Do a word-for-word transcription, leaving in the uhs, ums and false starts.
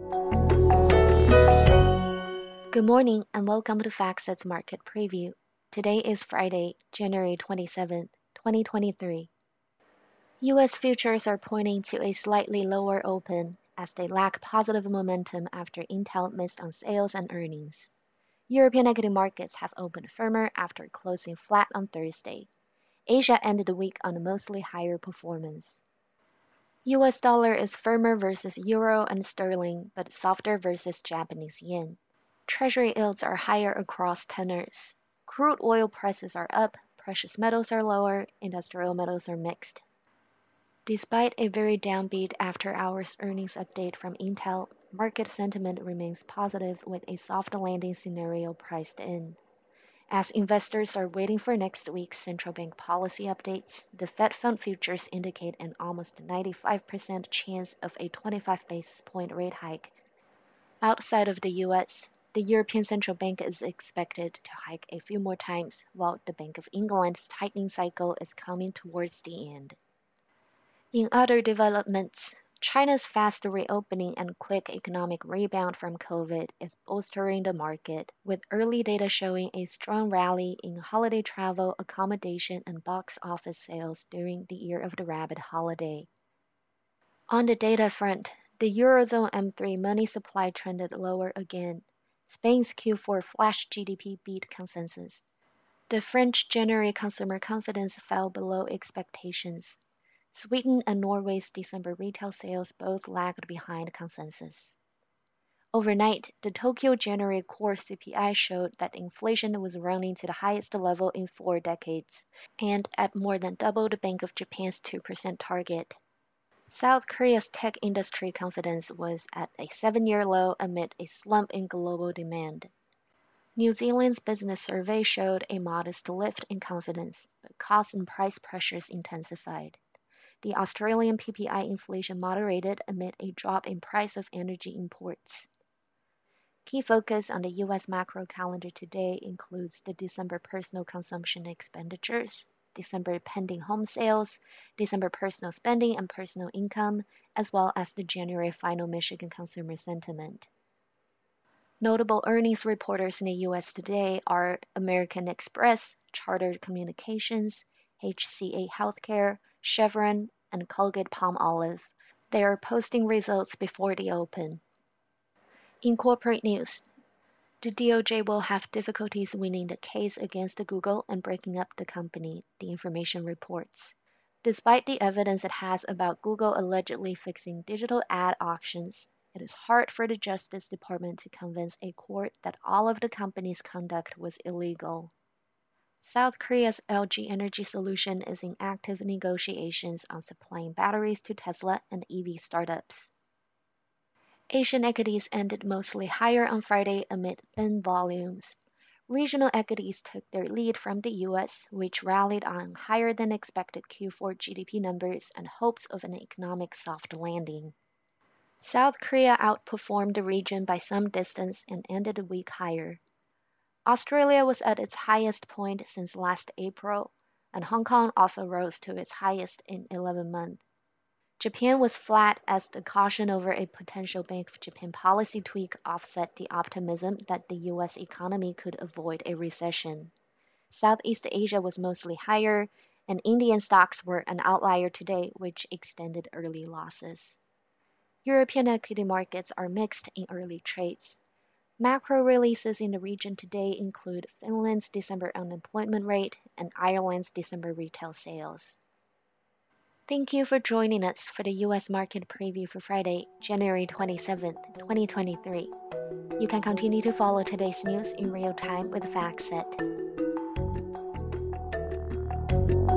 Good morning and welcome to FactSet's Market Preview. Today is Friday, January twenty-seventh, twenty twenty-three. U S futures are pointing to a slightly lower open as they lack positive momentum after Intel missed on sales and earnings. European equity markets have opened firmer after closing flat on Thursday. Asia ended the week on a mostly higher performance. U S dollar is firmer versus euro and sterling, but softer versus Japanese yen. Treasury yields are higher across tenors. Crude oil prices are up, precious metals are lower, industrial metals are mixed. Despite a very downbeat after-hours earnings update from Intel, market sentiment remains positive with a soft landing scenario priced in. As investors are waiting for next week's central bank policy updates, the Fed Fund futures indicate an almost ninety-five percent chance of a twenty-five basis point rate hike. Outside of the U S, the European Central Bank is expected to hike a few more times, while the Bank of England's tightening cycle is coming towards the end. In other developments, China's fast reopening and quick economic rebound from COVID is bolstering the market, with early data showing a strong rally in holiday travel, accommodation, and box office sales during the Year of the Rabbit holiday. On the data front, the Eurozone M three money supply trended lower again. Spain's Q four flash G D P beat consensus. The French January consumer confidence fell below expectations. Sweden and Norway's December retail sales both lagged behind consensus. Overnight, the Tokyo January core C P I showed that inflation was running to the highest level in four decades, and at more than double the Bank of Japan's two percent target. South Korea's tech industry confidence was at a seven-year low amid a slump in global demand. New Zealand's business survey showed a modest lift in confidence, but cost and price pressures intensified. The Australian P P I inflation moderated amid a drop in price of energy imports. Key focus on the U S macro calendar today includes the December personal consumption expenditures, December pending home sales, December personal spending and personal income, as well as the January final Michigan consumer sentiment. Notable earnings reporters in the U S today are American Express, Charter Communications, H C A Healthcare, Chevron, and Colgate-Palmolive. They are posting results before the open. In corporate news, the D O J will have difficulties winning the case against Google and breaking up the company, the information reports. Despite the evidence it has about Google allegedly fixing digital ad auctions, it is hard for the Justice Department to convince a court that all of the company's conduct was illegal. South Korea's L G Energy Solution is in active negotiations on supplying batteries to Tesla and E V startups. Asian equities ended mostly higher on Friday amid thin volumes. Regional equities took their lead from the U S, which rallied on higher than expected Q four G D P numbers and hopes of an economic soft landing. South Korea outperformed the region by some distance and ended the week higher. Australia was at its highest point since last April, and Hong Kong also rose to its highest in eleven months. Japan was flat as the caution over a potential Bank of Japan policy tweak offset the optimism that the U S economy could avoid a recession. Southeast Asia was mostly higher, and Indian stocks were an outlier today, which extended early losses. European equity markets are mixed in early trades. Macro releases in the region today include Finland's December unemployment rate and Ireland's December retail sales. Thank you for joining us for the U S market preview for Friday, January twenty-seventh, twenty twenty-three. You can continue to follow today's news in real time with FactSet.